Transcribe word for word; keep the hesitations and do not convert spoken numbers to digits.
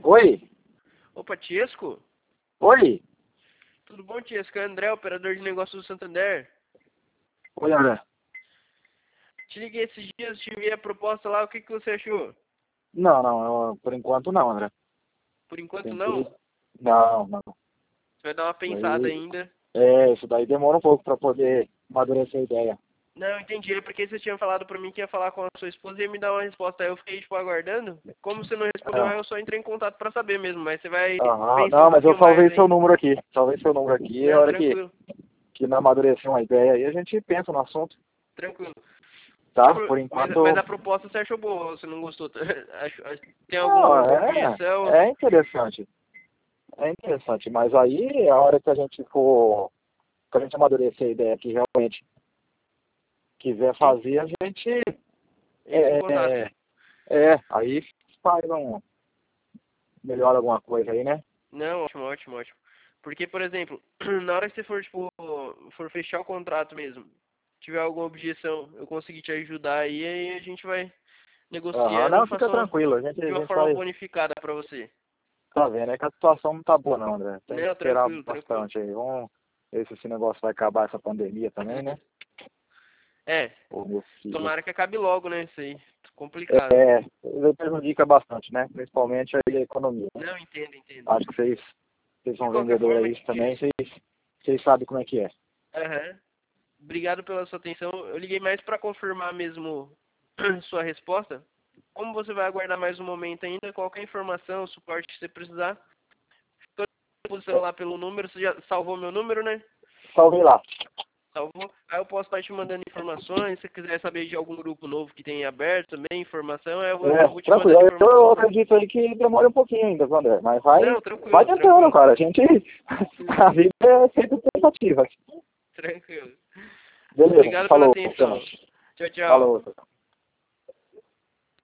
Oi? Opa, Tiesco? Oi? Tudo bom, Tiesco? É o André, operador de negócios do Santander. Oi, André. Te liguei esses dias, te enviei a proposta lá, o que, que você achou? Não, não, eu- por enquanto não, André. Por enquanto Tem não? que... Não, não. Você vai dar uma pensada Daí... ainda. É, isso daí demora um pouco pra poder amadurecer a ideia. Não, entendi. É porque você tinha falado pra mim que ia falar com a sua esposa e ia me dar uma resposta. Aí eu fiquei, tipo, aguardando. Como você não respondeu, aí Ah, eu só entrei em contato pra saber mesmo. Mas você vai aham. pensar um Não, mas eu pouquinho mais salvei seu aí. número aqui. Salvei seu número aqui. E a Não, hora que, tranquilo, que não amadurecer uma ideia aí, a gente pensa no assunto. tranquilo. Que Tá? pro- Por Mas, enquanto... mas a proposta você achou boa, você não gostou? Acho- acho- Tem Não, alguma é, objeção? é interessante. É interessante. Mas aí, a hora que a gente for... Que a gente amadurecer a ideia que realmente quiser Sim, fazer, a gente... entre em contato. É, é, aí faz um, melhora alguma coisa aí, né? Não, ótimo, ótimo, ótimo. Porque, por exemplo, na hora que você for, tipo, for fechar o contrato mesmo, tiver alguma objeção, eu conseguir te ajudar aí, aí a gente vai Aham, negociando, eu não, fica faço uma, tranquilo, a gente, de a uma gente forma vai, bonificada pra você. tá vendo, é que a situação não tá boa não, André, tem que Não, esperar tranquilo, tranquilo. bastante aí, vamos ver se esse negócio vai acabar essa pandemia também, né? É, Ô, meu filho. tomara que acabe logo, né, isso aí. Complicado. É, ele prejudica bastante, né? Principalmente aí a economia, né? Não, entendo, entendo. Acho que vocês, vocês De são qualquer vendedores forma, aí também, Tiesco, vocês, vocês sabem como é que é. aham. Obrigado pela sua atenção. Eu liguei mais para confirmar mesmo sua resposta. Como você vai aguardar mais um momento ainda, qualquer informação, suporte que você precisar, estou à disposição É, lá pelo número. Você já salvou meu número, né? salve lá. Salvou. Aí eu posso estar te mandando informações. Se você quiser saber de algum grupo novo que tem aberto também, informação, eu vou, É, eu vou te tranquilo. mandando Eu, eu informação por. acredito aí que demora um pouquinho ainda, André, mas vai, Não, vai tranquilo, tentando, tranquilo. cara. A gente, a vida é sempre tentativa. Tranquilo. Beleza, Obrigado pela falou, até atenção. mais. Tchau, tchau. Falou.